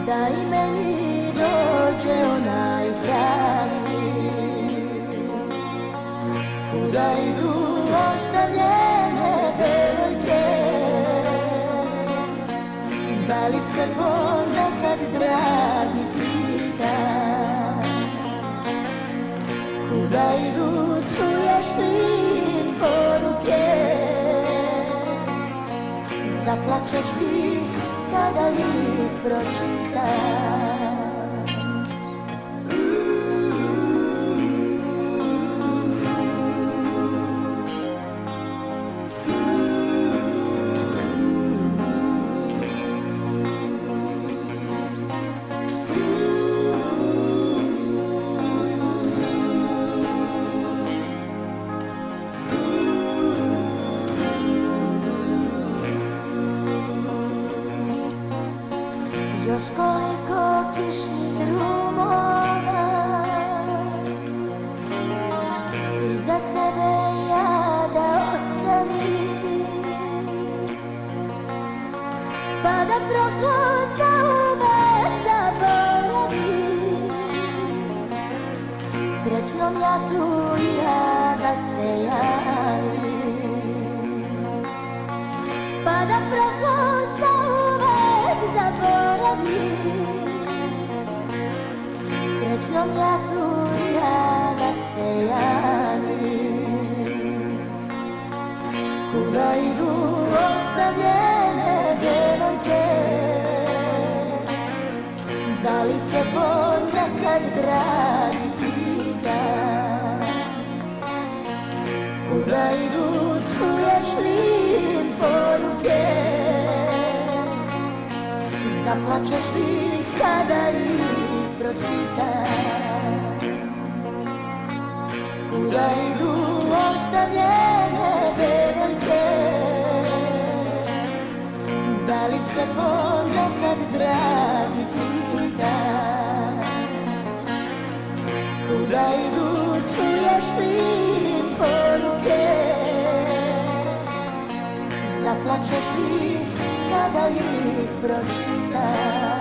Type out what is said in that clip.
da i meni dođe onaj pravi. Kuda idu ostavljene devojke, da li se ponekad dragi pita? Kuda idu, čuješ li im poruke? Zaplačeš li kada ih pročitaš? Još koliko kišnih drumova iza sebe ja da ostavim, pa da prošlost zauvek zaboravim. Srećnom ja tu i ja da se javim, pa da prošlost zauvek zaboravim. Srećnom ja tu i ja da se javim. Kuda idu ostavljene devojke, da li se ponekad dragi pitaš? Kuda idu, čuješ li im poruke? Zaplačeš li kada ih pročitaš? Kuda idu ostavljene devojke, da li se ponekad dragi pitaš? Kuda idu, čuješ li im poruke? Zaplačeš li kada ih pročitaš?